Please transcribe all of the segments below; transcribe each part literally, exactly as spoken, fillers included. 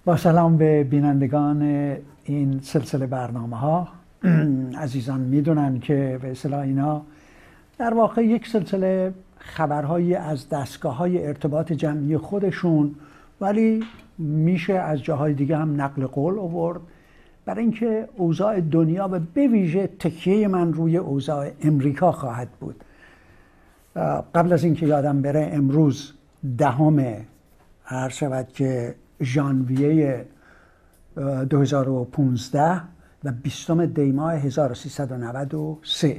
با سلام به بینندگان این سلسله برنامه ها. عزیزان میدونن که به اصطلاح اینا در واقع یک سلسله خبرهایی از دستگاه های ارتباط جمعی خودشون، ولی میشه از جاهای دیگه هم نقل قول آورد برای اینکه اوضاع دنیا و به ویژه تکیه من روی اوضاع امریکا خواهد بود. قبل از اینکه یادم بره، امروز دهم هر شود که ژانویه دو هزار و پانزده و بیستم دی ماه هزار و سیصد و نود و سه.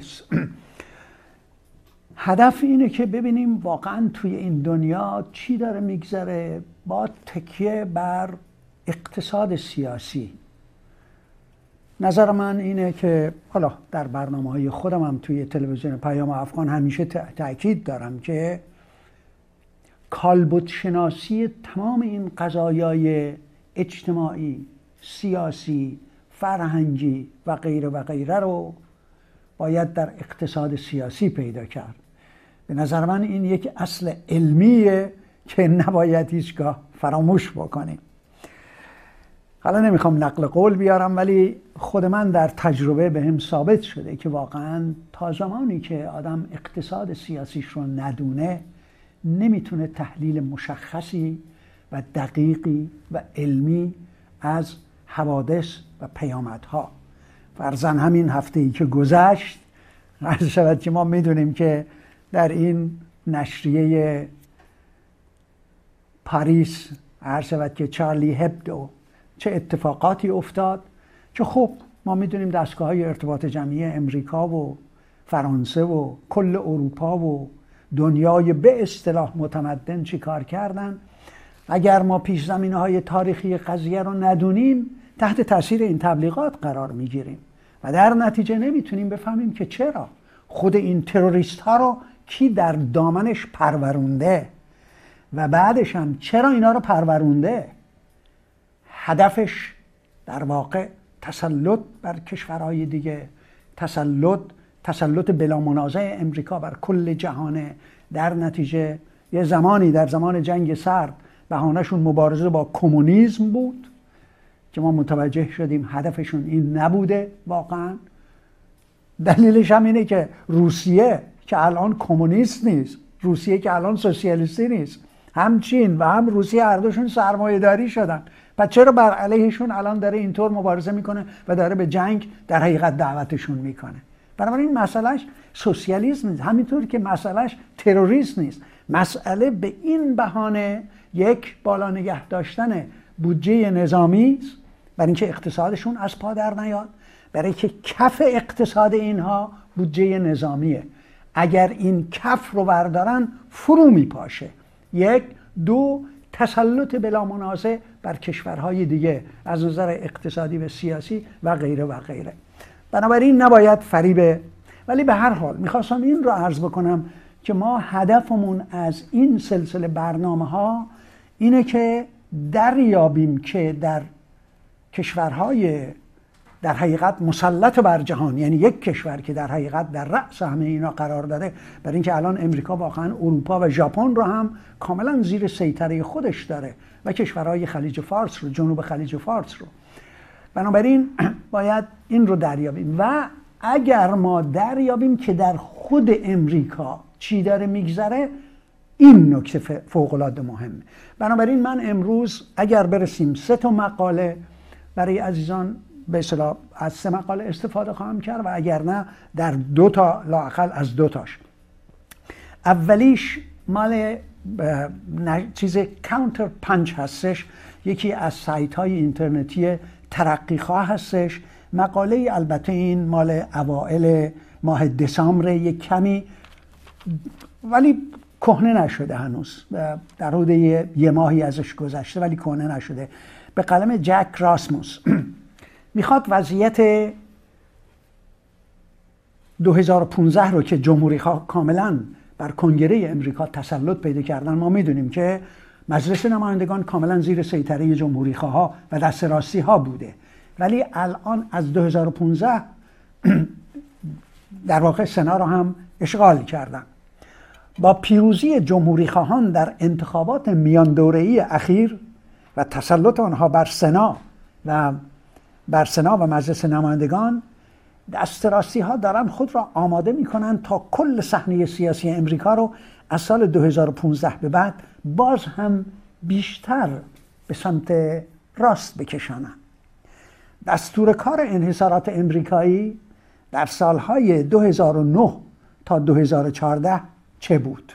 هدف اینه که ببینیم واقعا توی این دنیا چی داره میگذره با تکیه بر اقتصاد سیاسی. نظر من اینه که حالا در برنامه‌های خودم هم توی تلویزیون پیام افغان همیشه تأکید دارم که کالبد شناسی تمام این قضایای اجتماعی، سیاسی، فرهنگی و غیره و غیره رو باید در اقتصاد سیاسی پیدا کرد. به نظر من این یک اصل علمیه که نباید هیچگاه فراموش بکنیم. حالا نمیخوام نقل قول بیارم، ولی خود من در تجربه به هم ثابت شده که واقعا تا زمانی که آدم اقتصاد سیاسیش رو ندونه نمیتونه تحلیل مشخصی و دقیقی و علمی از حوادث و پیامدها. فرضاً همین هفته‌ای که گذشت عرض شود که ما میدونیم که در این نشریه پاریس عرض شود که چارلی هبدو چه اتفاقاتی افتاد که خب ما میدونیم دستگاه های ارتباط جمعی امریکا و فرانسه و کل اروپا و دنیای به اصطلاح متمدن چی کار کردن. اگر ما پیش زمینه های تاریخی قضیه رو ندونیم تحت تاثیر این تبلیغات قرار میگیریم و در نتیجه نمیتونیم بفهمیم که چرا خود این تروریست ها رو کی در دامنش پرورونده و بعدش هم چرا اینا رو پرورونده. هدفش در واقع تسلط بر کشورهای دیگه، تسلط تسلط بلا منازع امریکا بر کل جهانه. در نتیجه یه زمانی در زمان جنگ سرد بهانه‌شون مبارزه با کمونیسم بود که ما متوجه شدیم هدفشون این نبوده واقعا. دلیلش هم اینه که روسیه که الان کمونیست نیست، روسیه که الان سوسیالیستی نیست، هم چین و هم روسیه هر دوشون سرمایه‌داری شدن. پس چرا بر علیهشون الان داره اینطور مبارزه میکنه و داره به جنگ در حقیقت دعوتشون میکنه؟ بنابراین مسئلهش سوسیالیسم نیست، همینطور که مسئلهش تروریسم نیست. مسئله به این بهانه یک بالا نگه داشتن بودجه نظامی است برای اینکه اقتصادشون از پا در نیاد، برای که کف اقتصاد اینها بودجه نظامیه. اگر این کف رو بردارن فرو میپاشه. یک دو تسلط بلا منازع بر کشورهای دیگه از نظر اقتصادی و سیاسی و غیره و غیره. بنابراین نباید فریبه. ولی به هر حال میخواستم این رو عرض بکنم که ما هدفمون از این سلسله برنامه ها اینه که دریابیم که در کشورهای در حقیقت مسلط بر جهان، یعنی یک کشور که در حقیقت در رأس همه اینا قرار داره، برای اینکه الان امریکا واقعا اروپا و ژاپن رو هم کاملا زیر سیطره خودش داره و کشورهای خلیج فارس رو، جنوب خلیج فارس رو. بنابراین باید این رو دریابیم و اگر ما دریابیم که در خود امریکا چی داره میگذره، این نکته فوق‌العاده مهمه. بنابراین من امروز اگر برسیم سه تا مقاله برای عزیزان به اصطلاح از سه مقاله استفاده خواهم کرد و اگر نه در دو تا لااقل از دو تاش. اولیش مال چیز کانتر پنچ هستش، یکی از سایت های اینترنتی ترقیخواه هستش. مقاله البته این مال اوائل ماه دسامبر، یک کمی ولی کهنه نشده هنوز، در حدود یه ماهی ازش گذشته ولی کهنه نشده، به قلم جک راسموس. میخواد وضعیت دو هزار و پانزده رو که جمهوری خواه کاملا بر کنگره امریکا تسلط پیدا کردن، ما میدونیم که مجلس نمایندگان کاملا زیر سیطره جمهوری خواه و دست راستی ها بوده، ولی الان از دو هزار و پانزده در واقع سنا رو هم اشغال کردن. با پیروزی جمهوری خواهان در انتخابات میان دوره‌ای اخیر و تسلط آنها بر سنا و بر سنا و مجلس نمایندگان، دست راستی ها دارن خود را آماده میکنن تا کل صحنه سیاسی امریکا رو از سال دو هزار و پانزده به بعد باز هم بیشتر به سمت راست بکشانن. دستور کار انحصارات امریکایی در سالهای دو هزار و نه تا دو هزار و چهارده چه بود؟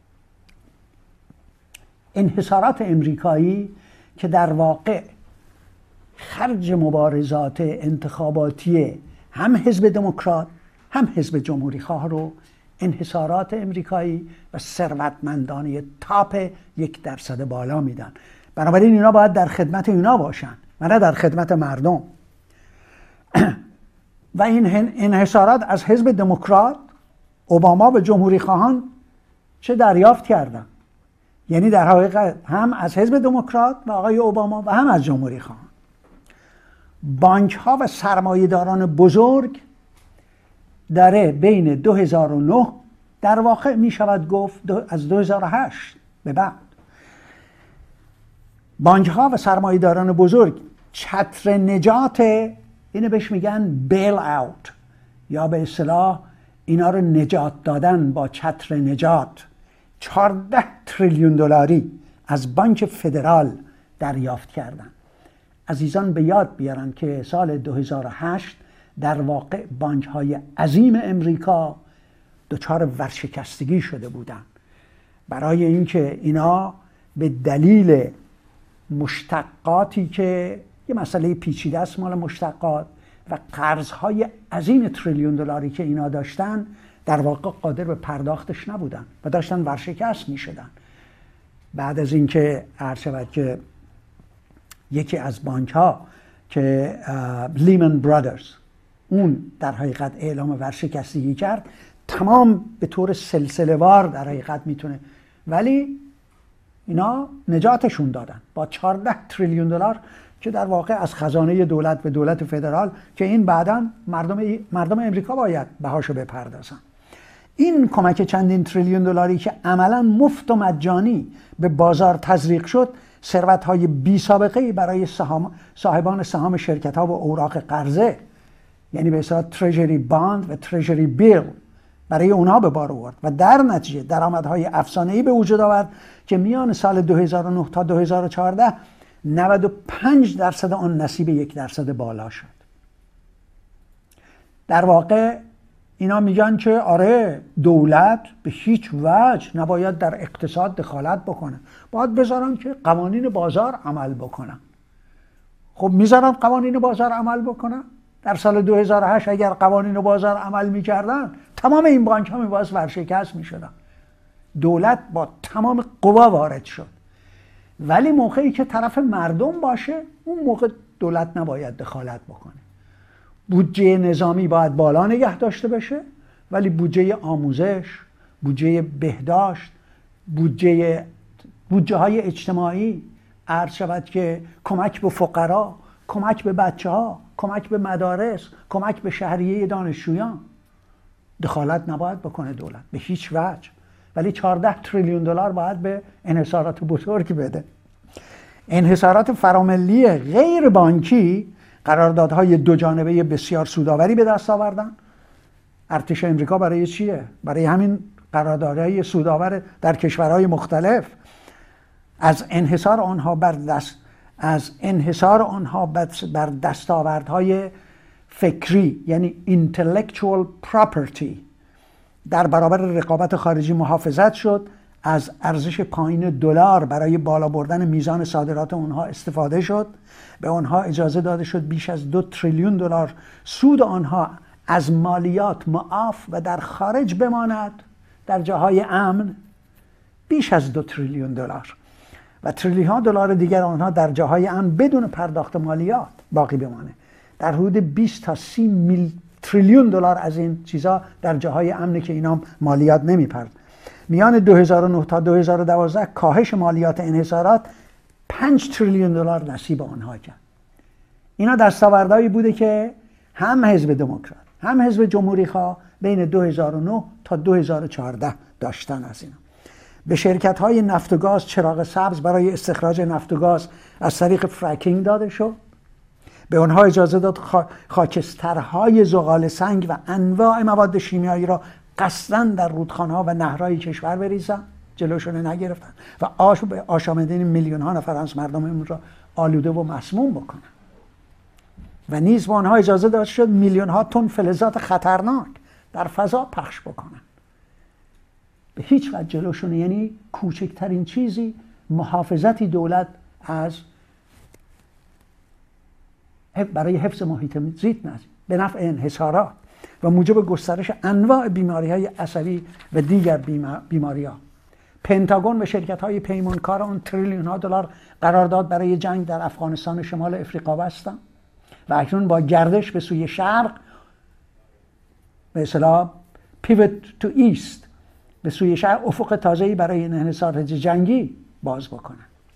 انحصارات امریکایی که در واقع خرج مبارزات انتخاباتی هم حزب دموکرات هم حزب جمهوری خواه رو انحصارات امریکایی و ثروتمندان تاپ یک درصد بالا میدن. بنابراین اینا باید در خدمت اینا باشن و نه در خدمت مردم. و این انحصارات از حزب دموکرات، اوباما و جمهوری خواهان چه دریافت کردن؟ یعنی در حقیقت هم از حزب دموکرات و آقای اوباما و هم از جمهوری خواهان. بانک ها و سرمایه‌داران بزرگ داره بین دو هزار و نه در واقع می شود گفت از دو هزار و هشت به بعد بانک ها و سرمایه‌داران بزرگ چتر نجات، اینو بهش میگن بیل اوت یا به اصطلاح اینا رو نجات دادن با چتر نجات، چهارده تریلیون دلاری از بانک فدرال دریافت کردن. عزیزان به یاد بیارن که سال دو هزار و هشت در واقع بانک های عظیم امریکا دچار ورشکستگی شده بودن برای اینکه اینا به دلیل مشتقاتی که یه مسئله پیچیده است مال مشتقات و قرضهای عظیم تریلیون دلاری که اینا داشتن در واقع قادر به پرداختش نبودن و داشتن ورشکست می شدن. بعد از اینکه عرض شود که یکی از بانک ها که لیمن برادرز اون در حقیقت اعلام ورشکستگی کرد، تمام به طور سلسله وار در حقیقت میتونه، ولی اینا نجاتشون دادن با چهارده تریلیون دلار که در واقع از خزانه دولت به دولت فدرال که این بعداً مردم مردم امریکا باید بهاشو بپردازن. این کمک چندین تریلیون دلاری که عملاً مفت و مجانی به بازار تزریق شد، ثروت‌های بی سابقه‌ای برای سهام صاحبان سهام شرکت‌ها و اوراق قرضه، یعنی به اصطلاح تریجری باند و تریجری بیل، برای اونها به بار آورد و در نتیجه درآمدهای افسانه‌ای به وجود آورد که میان سال دو هزار و نه تا دو هزار و چهارده نود و پنج درصد آن نصیب یک درصد بالا شد. در واقع اینا میگن که آره دولت به هیچ وجه نباید در اقتصاد دخالت بکنه، باید بذارن که قوانین بازار عمل بکنن. خب میذارن قوانین بازار عمل بکنن؟ در سال دو هزار و هشت اگر قوانین بازار عمل میکردن تمام این بانک ها میباید ورشکست میشدن. دولت با تمام قوا وارد شد، ولی موقعی که طرف مردم باشه اون موقع دولت نباید دخالت بکنه. بودجه نظامی باید بالا نگه داشته بشه، ولی بودجه آموزش، بودجه بهداشت، بودجه بودجه های اجتماعی، عرض شود که کمک به فقرا، کمک به بچه ها، کمک به مدارس، کمک به شهریه دانشجویان، دخالت نباید بکنه دولت به هیچ وجه. ولی چهارده تریلیون دلار باید به انحصارات بزرگ بده. انحصارات فراملی غیر بانکی قراردادهای دو جانبه بسیار سودآوری به دست آوردن. ارتش امریکا برای چیه؟ برای همین قراردادهای سودآور در کشورهای مختلف. از انحصار آنها بر دست از انحصار آنها بر دستاوردهای فکری، یعنی intellectual property، در برابر رقابت خارجی محافظت شد. از ارزش پایین دلار برای بالا بردن میزان صادرات اونها استفاده شد. به آنها اجازه داده شد بیش از دو تریلیون دلار سود آنها از مالیات معاف و در خارج بماند، در جاهای امن بیش از دو تریلیون دلار و تریلیون ها دلار دیگر آنها در جاهای امن بدون پرداخت مالیات باقی بمانه. در حدود بیست تا سی میل تریلیون دلار از این چیزا در جاهای امنه که اینا مالیات نمیپرد. میان دو هزار و نه تا دو هزار و دوازده کاهش مالیات انحصارات پنج تریلیون دلار نصیب آنها کرد. اینا دستاوردهایی بوده که هم حزب دموکرات هم حزب جمهوری خواه بین دو هزار و نه تا دو هزار و چهارده داشتن از اینا. به شرکت‌های نفت و گاز چراغ سبز برای استخراج نفت و گاز از طریق فرکینگ داده شد. به آنها اجازه داد خاکسترهای زغال سنگ و انواع مواد شیمیایی را قصداً در رودخانه‌ها و نهرهای کشور بریزند، جلوشون نگرفتن و آش به آشامیدن میلیون ها نفر از مردم این را آلوده و مسموم بکنن. و نیز به آنها اجازه داده شد میلیون ها تن فلزات خطرناک در فضا پخش بکنن. به هیچ وجه جلوشون، یعنی کوچکترین چیزی محافظتی دولت از برای حفظ محیط زیست نزد به نفع انحصارات و موجب گسترش انواع بیماری‌های عصبی و دیگر بیماری‌ها. پنتاگون و شرکت‌های پیمانکار آن تریلیون ها دلار قرارداد برای جنگ در افغانستان و شمال افریقا بستند و اکنون با گردش به سوی شرق، به اصطلاح پیوت تو ایست، به سوی شرق افق تازه‌ای برای انحصارات جنگی باز بکنند.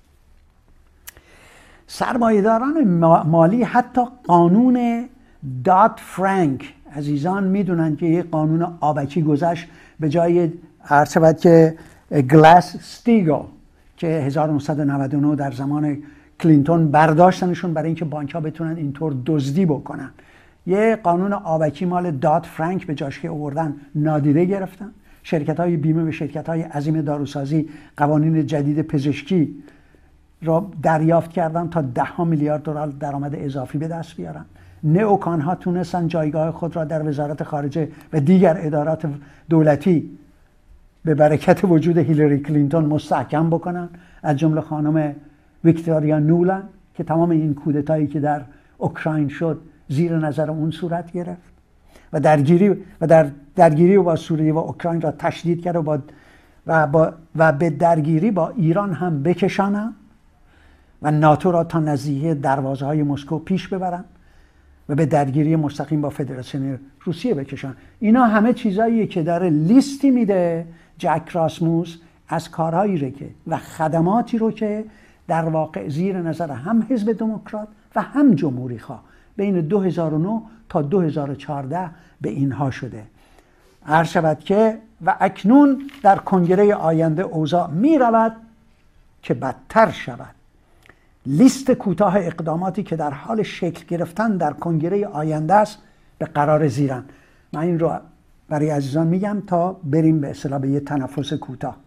سرمایه‌داران مالی حتی قانون داد فرانک، عزیزان میدونن که یک قانون آبکی گذشت به جای عرض شود که گلاس استیگل که هزار و نهصد و نود و نه در زمان کلینتون برداشتنشون برای اینکه بانک‌ها بتونن اینطور دزدی بکنن. یه قانون آبکی مال داد فرانک به جاش که آوردن نادیده گرفتن. شرکت‌های بیمه و شرکت‌های عظیم داروسازی قوانین جدید پزشکی را دریافت کردن تا ده ها میلیارد دلار درآمد اضافی به دست بیارن. نئوکان ها تونستن جایگاه خود را در وزارت خارجه و دیگر ادارات دولتی به برکت وجود هیلاری کلینتون مستحکم بکنن، از جمله خانم ویکتوریا نولند که تمام این کودتایی که در اوکراین شد زیر نظر اون صورت گرفت و درگیری و در درگیری با سوریه و اوکراین را تشدید کرد و با و, با و به درگیری با ایران هم بکشانن و ناتو را تا نزدیکی دروازه‌های مسکو پیش ببرن و به درگیری مستقیم با فدراسیون روسیه بکشن. اینا همه چیزاییه که داره لیستی میده جک راسموس از کارهایی رو که و خدماتی رو که در واقع زیر نظر هم حزب دموکرات و هم جمهوری خواه بین دو هزار و نه تا دو هزار و چهارده به اینها شده. عرض شود که و اکنون در کنگره آینده اوضاع می رود که بدتر شود. لیست کوتاه اقداماتی که در حال شکل گرفتن در کنگره آینده است به قرار زیرن. من این رو برای عزیزان میگم تا بریم به اصطلاح به یه تنفس کوتاه،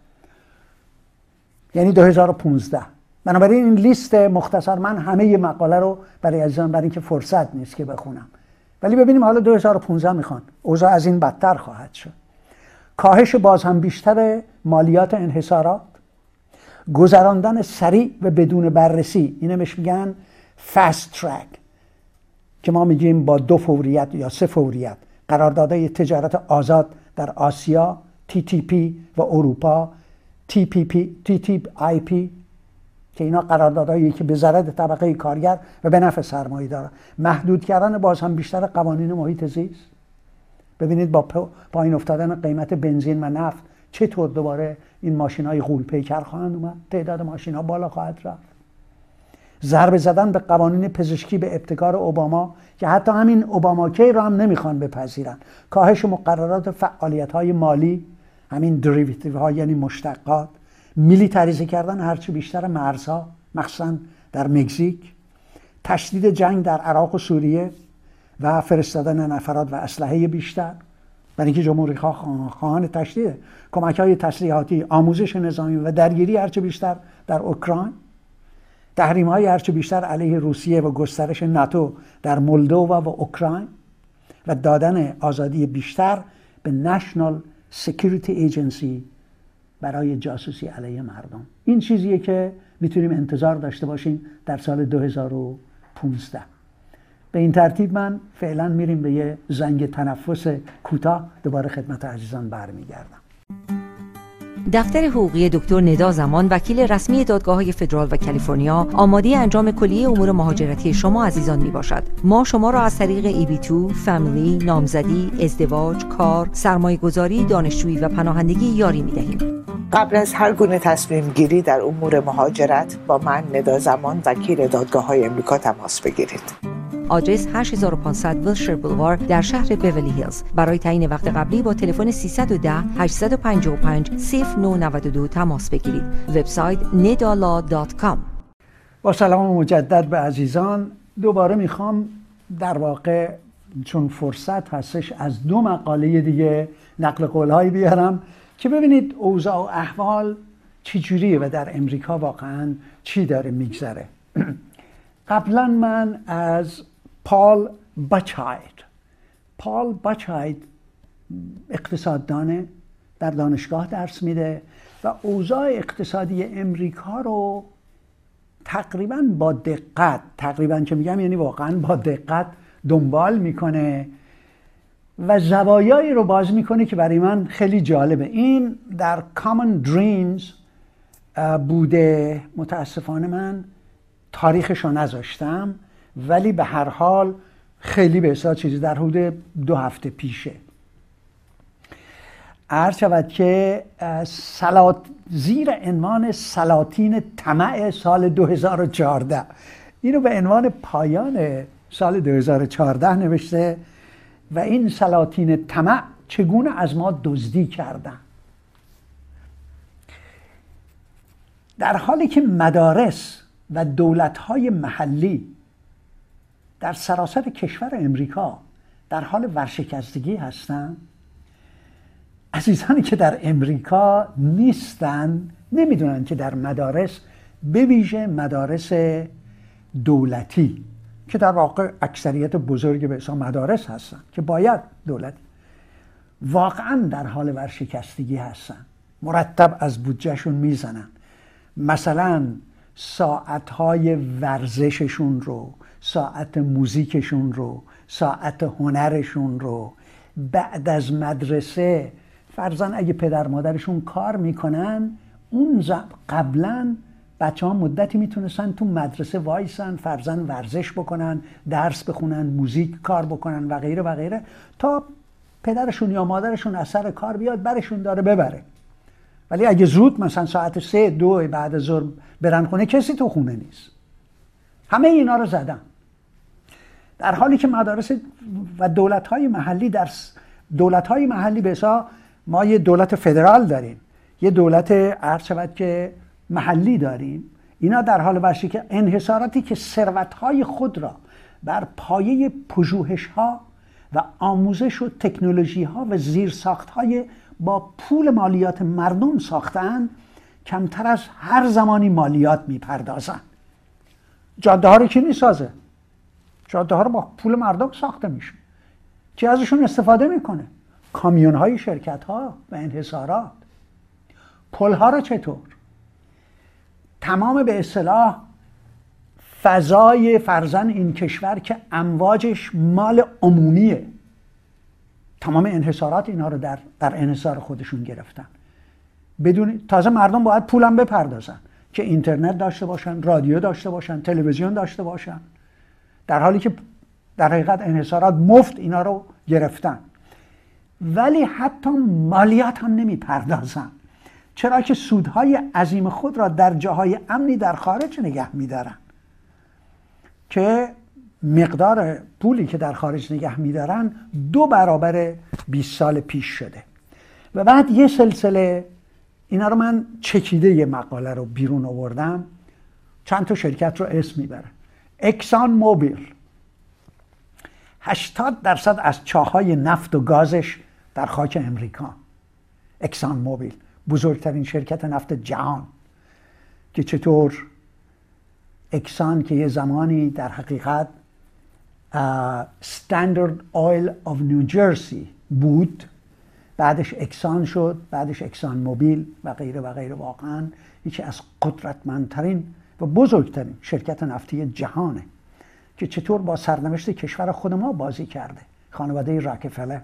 یعنی دو هزار و پانزده. بنابراین این لیست مختصر، من همه مقاله رو برای عزیزان برای اینکه فرصت نیست که بخونم، ولی ببینیم حالا دو هزار و پانزده میخوان اوضاع از این بدتر خواهد شد. کاهش باز هم بیشتر مالیات انحصارات، گذراندن سریع و بدون بررسی، اینه بهش میگن فست ترک که ما میگیم با دو فوریت یا سه فوریت، قراردادهای تجارت آزاد در آسیا، تی تی پی و اروپا، تی پی پی، تی تی آی پی که اینا قراردادهایی که به ضرر طبقه کارگر و به نفع سرمایه داره. محدود کردن باز هم بیشتر قوانین محیط زیست. ببینید با پایین افتادن قیمت بنزین و نفت چطور دوباره این ماشین‌های غول پیکر خواهند اومد، تعداد ماشین‌ها بالا خواهد رفت. ضربه زدن به قوانین پزشکی به ابتکار اوباما که حتی همین اوباماکی رو هم نمیخوان بپذیرن. کاهش مقررات فعالیت‌های مالی، همین دریوتیوها یعنی مشتقات، میلیتاریزه کردن هرچی بیشتر مرزها مخصوصا در مکزیک، تشدید جنگ در عراق و سوریه و فرستادن نفرات و اسلحه بیشتر، برای اینکه جمهوری خواهان تشدید کمک‌های تسلیحاتی، آموزش نظامی و درگیری هرچه بیشتر در اوکراین، تحریم‌های هرچه بیشتر علیه روسیه و گسترش ناتو در مولدووا و اوکراین و دادن آزادی بیشتر به نشنال سکیوریتی ایجنسی برای جاسوسی علیه مردم. این چیزیه که میتونیم انتظار داشته باشیم در سال دو هزار و پانزده. به این ترتیب من فعلا میریم به یه زنگ تنفس کوتاه، دوباره خدمت عزیزان برمیگردم. دفتر حقوقی دکتر ندا زمان، وکیل رسمی دادگاه‌های فدرال و کالیفرنیا، آماده انجام کلیه امور مهاجرتی شما عزیزان میباشد. ما شما را از طریق ای بی تو، فامیلی، نامزدی، ازدواج، کار، سرمایه‌گذاری، دانشجویی و پناهندگی یاری میدهیم. قبل از هر گونه تصمیم گیری در امور مهاجرت با من ندا زمان، وکیل دادگاه‌های امریکا تماس بگیرید. آدرس هشت هزار و پانصد ویلشر بولوار در شهر بیولی هیلز. برای تعیین وقت قبلی با تلفن سیصد و ده هشتصد و پنجاه و پنج صفر نه نود و دو تماس بگیرید. وبسایت ندا لا دات کام. با سلام مجدد به عزیزان، دوباره میخوام در واقع چون فرصت هستش از دو مقاله دیگه نقل قول‌هایی بیارم که ببینید اوضاع و احوال چجوریه و در امریکا واقعا چی داره میگذره. قبلا من از پال باچاید پال باچاید اقتصاددانه، در دانشگاه درس میده و اوضاع اقتصادی امریکا رو تقریبا با دقت، تقریبا که میگم یعنی واقعا با دقت دنبال میکنه و زوایایی رو باز میکنه که برای من خیلی جالبه. این در Common Dreams بوده، متاسفانه من تاریخش رو نذاشتم، ولی به هر حال خیلی به حساب چیزی در حدود دو هفته پیشه. عرض شود که سلات زیر عنوان سلاطین طمع سال دو هزار و چهارده، اینو به عنوان پایان سال دو هزار و چهارده نوشته و این سلاطین طمع چگونه از ما دزدی کردن. در حالی که مدارس و دولت‌های محلی در سراسر کشور امریکا در حال ورشکستگی هستند، عزیزانی که در امریکا نیستن نمیدونن که در مدارس، به ویژه مدارس دولتی که در واقع اکثریت بزرگ به حساب مدارس هستن که باید دولتی، واقعا در حال ورشکستگی هستن. مرتب از بودجهشون میزنن، مثلا ساعتهای ورزششون رو، ساعت موزیکشون رو، ساعت هنرشون رو بعد از مدرسه فرضاً اگه پدر مادرشون کار میکنن، اون قبلا بچه ها مدتی میتونستن تو مدرسه وایسن، فرضاً ورزش بکنن، درس بخونن، موزیک کار بکنن و غیره و غیره، تا پدرشون یا مادرشون از سر کار بیاد برشون داره ببره. ولی اگه زود مثلا ساعت سه دو بعد از ظهر برن خونه، کسی تو خونه نیست. همه اینا رو زدن. در حالی که مدارس و دولت‌های محلی در دولت‌های محلی به حساب ما یه دولت فدرال داریم، یه دولت عرض شود که محلی داریم، اینا در حال ورشکستگی، انحصاراتی که ثروت‌های خود را بر پایه پژوهش‌ها و آموزش و تکنولوژی‌ها و زیرساخت‌های با پول مالیات مردم ساختن، کمتر از هر زمانی مالیات میپردازن. جاده ها رو کی میسازه؟ جاده ها رو با پول مردم ساخته میشه. کی ازشون استفاده میکنه؟ کامیون های شرکت ها و انحصارات. پل ها رو چطور؟ تمام به اصطلاح فضای فرزن این کشور که امواجش مال عمومیه، تمام انحصارات اینا رو در در انحصار خودشون گرفتن. بدون تازه مردم باید پولم بپردازن که اینترنت داشته باشن، رادیو داشته باشن، تلویزیون داشته باشن، در حالی که در حقیقت انحصارات مفت اینا رو گرفتن. ولی حتی مالیات هم نمیپردازن، چرا که سودهای عظیم خود را در جاهای امنی در خارج نگه میدارن که مقدار پولی که در خارج نگه میدارن دو برابر بیست سال پیش شده. و بعد یه سلسله اینا رو من چکیده یه مقاله رو بیرون آوردم، چند تا شرکت رو اسم میبره. اکسان موبیل هشتاد درصد از چاهای نفت و گازش در خاک امریکا. اکسان موبیل بزرگترین شرکت نفت جهان، که چطور اکسان که یه زمانی در حقیقت استاندارد آیل آف نیوجرسی بود، بعدش اکسان شد، بعدش اکسان موبیل و غیره و غیره. واقعا یکی از قدرتمندترین و بزرگترین شرکت نفتی جهانه که چطور با سرنوشت کشور خود ما بازی کرده، خانواده راکفلر.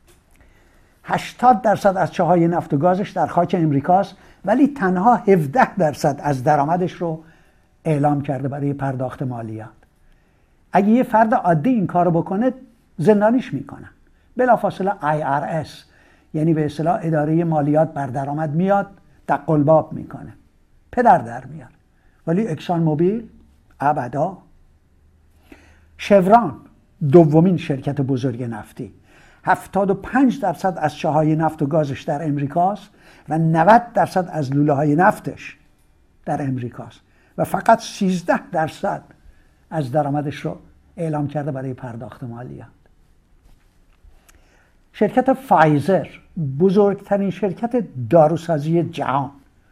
هشتاد درصد از چاهای نفت و گازش در خاک امریکاست، ولی تنها هفده درصد از درآمدش رو اعلام کرده برای پرداخت مالیات. اگه یه فرد عادی این کارو بکنه زندانیش میکنن. بلافاصله آی آر اس، یعنی به اصطلاح اداره مالیات بر درآمد، میاد دقلباب میکنه، پدر در میاد. ولی اکسان موبیل ابدا. شوران دومین شرکت بزرگ نفتی، هفتاد و پنج درصد از چاهای نفت و گازش در امریکاست و نود درصد از لوله های نفتش در امریکاست و فقط سیزده درصد از درآمدش رو اعلام کرده برای پرداخت مالیات. شرکت فایزر بزرگترین شرکت داروسازی جهان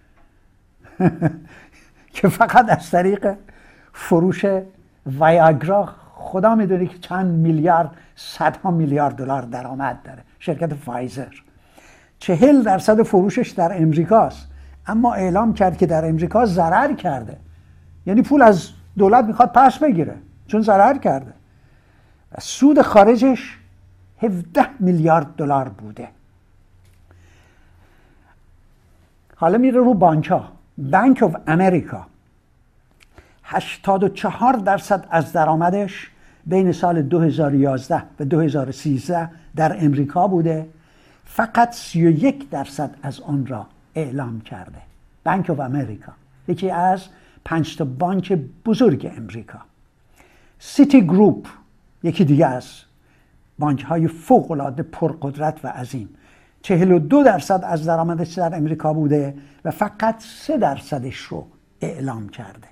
که فقط از طریق فروش ویاگرا خدا میدونه که چند میلیارد صدها میلیارد دلار درآمد داره. شرکت فایزر چهل درصد فروشش در امریکاست، اما اعلام کرد که در امریکا ضرر کرده، یعنی پول از دولت میخواد پس بگیره چون ضرر کرده و سود خارجش هفده میلیارد دلار بوده. حالا میره رو بانک ها. بانک آف امریکا هشتاد و چهار درصد از درآمدش بین سال دو هزار و یازده و دو هزار و سیزده در امریکا بوده، فقط سی و یک درصد از آن را اعلام کرده. بانک آف امریکا یکی از پنج تا بانک بزرگ امریکا. سیتی گروپ یکی دیگه از بانک های فوق العاده پرقدرت و عظیم، چهل و دو درصد از درآمدش در امریکا بوده و فقط سه درصدش رو اعلام کرده.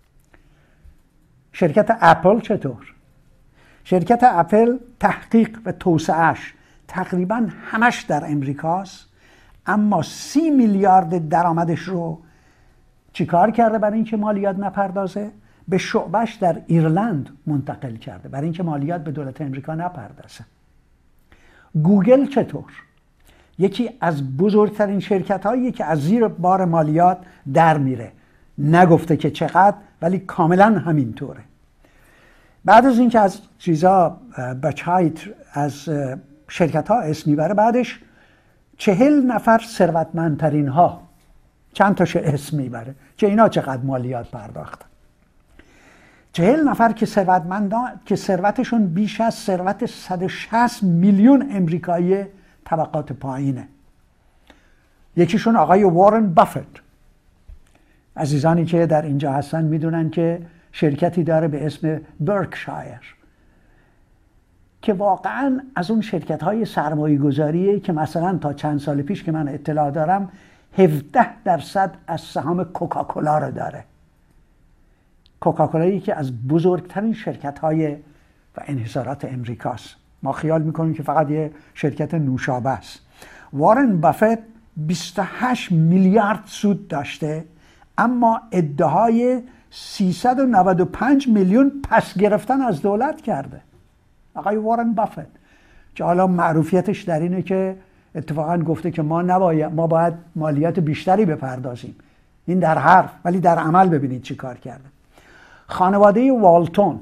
شرکت اپل چطور؟ شرکت اپل تحقیق و توسعهش تقریبا همش در امریکاست، اما سی میلیارد درآمدش رو چیکار کرده برای اینکه مالیات نپردازه؟ به شعبش در ایرلند منتقل کرده برای اینکه مالیات به دولت امریکا نپردازه. گوگل چطور؟ یکی از بزرگترین شرکت هایی که از زیر بار مالیات در میره، نگفته که چقدر ولی کاملا همینطوره. بعد از اینکه از چیزا بچایت از شرکت ها اسم میبره، بعدش چهل نفر ثروتمندترین ها چند تاشو اسم میبره که اینا چقدر مالیات پرداختن. چهل نفر که ثروتمندان که ثروتشون بیش از ثروت صد و شصت میلیون امریکایی طبقات پایینه. یکیشون آقای وارن بافت. عزیزانی که در اینجا هستن میدونن که شرکتی داره به اسم برکشایر که واقعا از اون شرکت های سرمایه گذاریه که مثلا تا چند سال پیش که من اطلاع دارم هفده درصد از سهام کوکاکولا رو داره. کوکاکولایی که از بزرگترین شرکت های و انحصارات امریکاست. ما خیال میکنیم که فقط یه شرکت نوشابه است. وارن بافت بیست و هشت میلیارد سود داشته، اما ادعای سیصد و نود و پنج میلیون پس گرفتن از دولت کرده. آقای وارن بافت که حالا معروفیتش در اینه که اتفاقا گفته که ما نباید ما باید مالیات بیشتری بپردازیم. این در حرف، ولی در عمل ببینید چی کار کرده. خانواده والتون،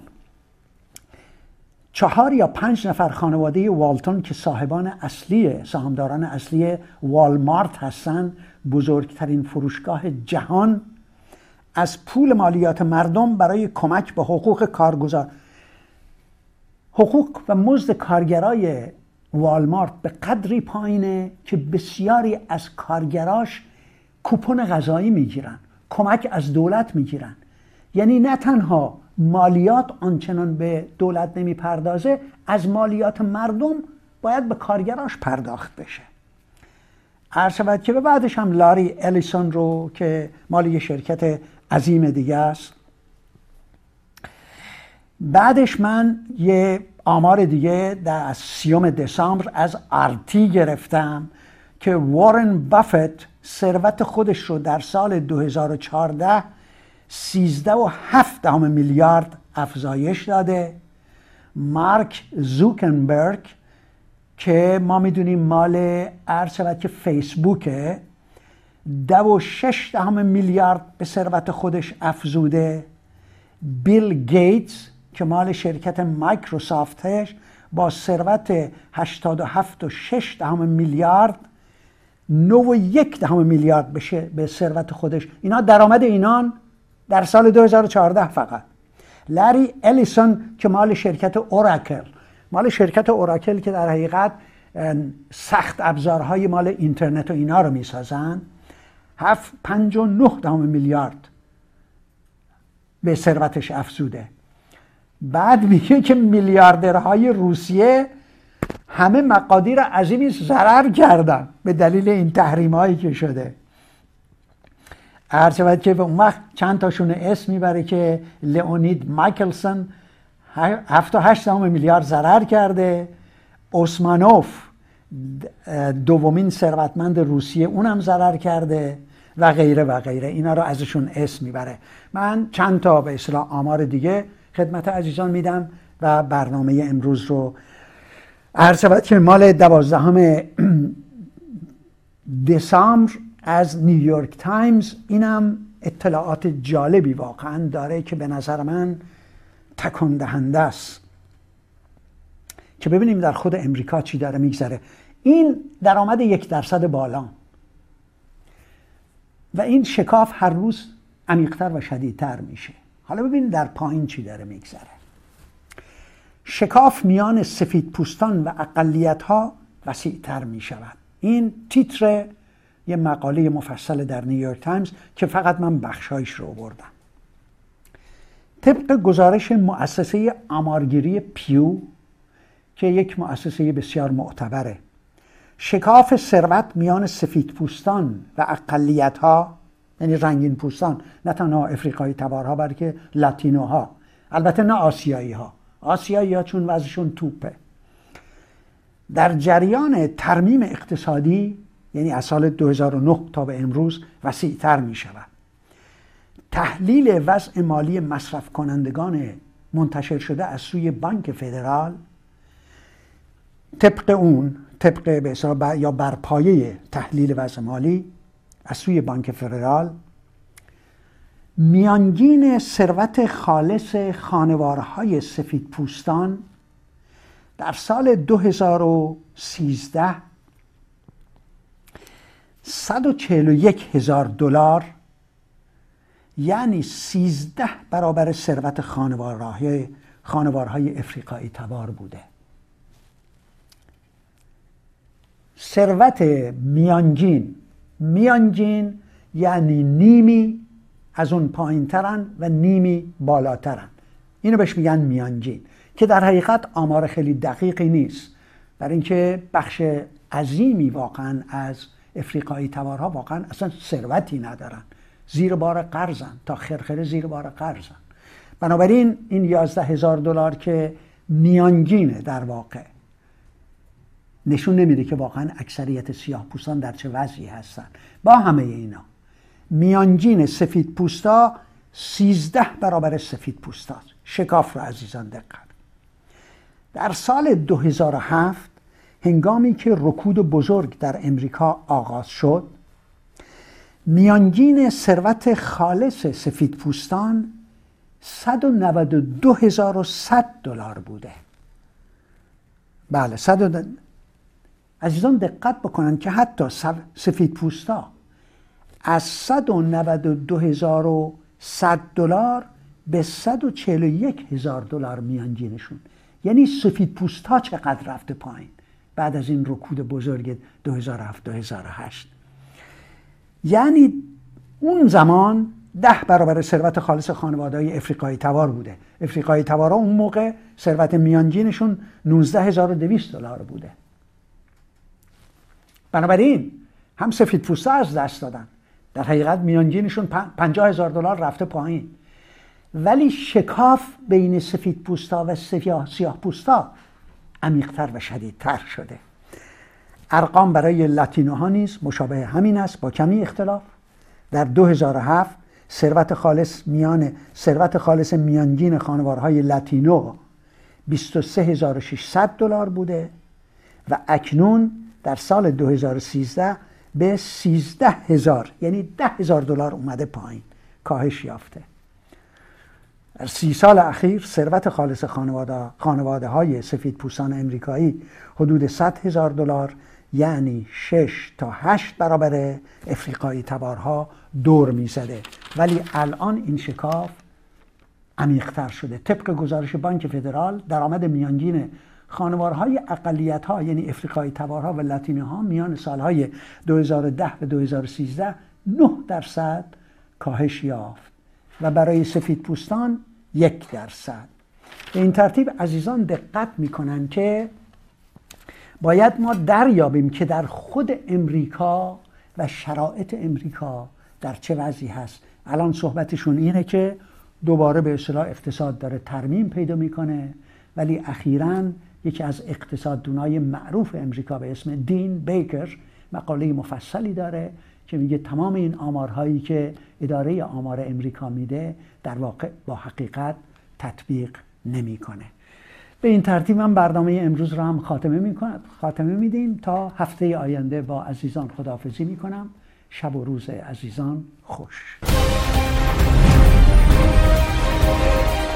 چهار یا پنج نفر خانواده والتون که صاحبان اصلی سهامداران اصلی والمارت هستن، بزرگترین فروشگاه جهان، از پول مالیات مردم برای کمک به حقوق کارگزار حقوق و مزد کارگرای والمارت به قدری پایینه که بسیاری از کارگراش کوپن غذایی میگیرن، کمک از دولت میگیرن. یعنی نه تنها مالیات آنچنان به دولت نمیپردازه، از مالیات مردم باید به کارگراش پرداخت بشه. عرض شود که به بعدش هم لاری الیسون رو که مال یه شرکت عظیم دیگه است. بعدش من یه آمار دیگه در سیوم دسامبر از آرتی گرفتم که وارن بافت ثروت خودش رو در سال دو هزار و چهارده سیزده و هفت دهم میلیارد افزایش داده. مارک زوکنبرگ که ما میدونیم مال عرض شود که فیسبوکه، دو و شش دهم میلیارد به ثروت خودش افزوده. بیل گیتس که مال شرکت مایکروسافتش با ثروت هشتاد و هفت و شش دهم میلیارد نه و یک دهم میلیارد بشه به ثروت خودش. اینا درآمد اینان در سال دو هزار و چهارده فقط. لری الیسون که مال شرکت اوراکل، مال شرکت اوراکل که در حقیقت سخت ابزارهای مال اینترنت و اینا رو میسازن، هفت پنج و نه دهم میلیارد به ثروتش افزوده. بعد میگه که میلیاردرهای روسیه همه مقادیر عظیمی ضرر کردن به دلیل این تحریم هایی که شده. هر شود که اون وقت چند تاشون اسم میبره که لئونید مایکلسن هفت تا هشت میلیارد ضرر کرده، اوسمانوف دومین ثروتمند روسیه اونم ضرر کرده و غیره و غیره. اینا رو ازشون اسم میبره. من چند تا به اصطلاح آمار دیگه خدمت عزیزان میدم و برنامه امروز رو عرض شود که مال دوازدهم دسامبر از نیویورک تایمز. اینم اطلاعات جالبی واقعا داره که به نظر من تکان دهنده است که ببینیم در خود امریکا چی داره میگذره. این درآمد یک درصد بالا و این شکاف هر روز عمیق‌تر و شدیدتر میشه. حالا ببینیم در پایین چی داره میگذره. شکاف میان سفید پوستان و اقلیت ها وسیع‌تر میشود. این تیتر یه مقاله مفصل در نیویورک تایمز که فقط من بخشایش رو آوردم. طبق گزارش مؤسسه آمارگیری پیو که یک مؤسسه بسیار معتبره، شکاف ثروت میان سفید پوستان و اقلیت ها، یعنی رنگین پوستان، نه تنها افریقایی تبارها بلکه لاتینوها، البته نه آسیایی ها، آسیایی ها چون وضعشون توپه، در جریان ترمیم اقتصادی، یعنی از سال دو هزار و نه تا به امروز، وسیع‌تر می شود. تحلیل وضع مالی مصرف کنندگان منتشر شده از سوی بانک فدرال، طبق اون طبق به اصطلاح یا بر پایه تحلیل وضع مالی از سوی بانک فدرال، میانگین ثروت خالص خانوارهای سفید پوستان در سال دو هزار و سیزده صد و چهل و یک هزار دلار، یعنی سیزده برابر ثروت خانوارهای خانوارهای افریقایی تبار بوده. ثروت میانگین میانگین یعنی نیمی از اون پایین ترن و نیمی بالاترن. اینو بهش میگن میانگین که در حقیقت آمار خیلی دقیقی نیست، برای اینکه بخش عظیمی واقعا از افریقایی تبارها واقعا اصلا ثروتی ندارن، زیر بار قرضن، تا خرخره زیر بار قرضن. بنابراین این یازده هزار دلار که میانگینه در واقع نشون نمیده که واقعا اکثریت سیاه پوستان در چه وضعی هستن. با همه اینا میانگین سفید پوستا سیزده برابر سفید پوستاست. شکاف رو عزیزان دقت. در سال دو هزار و هفت هنگامی که رکود بزرگ در امریکا آغاز شد، میانگین ثروت خالص سفید پوستان صد و نود و دو هزار و صد دلار بوده. بله صد و... عزیزان دقت بکنن که حتی سفید پوستا از صد و نود و دو هزار و صد دلار به صد و چهل و یک هزار دلار میانگینشون، یعنی سفید پوستا چقدر رفته پایین بعد از این رکود بزرگ دو هزار و هفت دو هزار و هشت. یعنی اون زمان ده برابر ثروت خالص خانواده‌های افریقایی تبار بوده. افریقایی تبارها اون موقع ثروت میانگینشون نوزده هزار و دویست دلار بوده. بنابراین هم سفید پوستا از دست دادن، در حقیقت میانگینشون پنجاه هزار دلار رفته پایین، ولی شکاف بین سفید پوستا و سیاه سیاه پوستا عمیق‌تر و شدیدتر شده. ارقام برای لاتینوها نیز مشابه همین است با کمی اختلاف. در دو هزار و هفت ثروت خالص میان ثروت خالص میانگین خانوارهای لاتینو بیست و سه هزار و ششصد دلار بوده و اکنون در سال دو هزار و سیزده به سیزده هزار، یعنی ده هزار دلار اومده پایین، کاهش یافته. در سی سال اخیر ثروت خالص خانواده خانواده های سفید پوستان امریکایی حدود صد هزار دلار، یعنی شش تا هشت برابر افریقایی تبارها دور میزده. ولی الان این شکاف عمیق‌تر شده. طبق گزارش بانک فدرال درآمد میانگین خانوارهای اقلیت‌ها یعنی افریقایی تبارها و لاتینوها میان سالهای دو هزار و ده و دو هزار و سیزده نه درصد کاهش یافت و برای سفید پوستان یک درصد. به این ترتیب عزیزان دقت میکنن که باید ما دریابیم که در خود امریکا و شرایط امریکا در چه وضعی هست. الان صحبتشون اینه که دوباره به اصطلاح اقتصاد داره ترمیم پیدا میکنه، ولی اخیراً یکی از اقتصاددانای معروف امریکا به اسم دین بیکر مقاله مفصلی داره که میگه تمام این آمارهایی که اداره آمار امریکا میده در واقع با حقیقت تطبیق نمیکنه. به این ترتیب من برنامه امروز را هم خاتمه میکنم خاتمه میدیم تا هفته آینده. با عزیزان خداحافظی میکنم. شب و روز عزیزان خوش.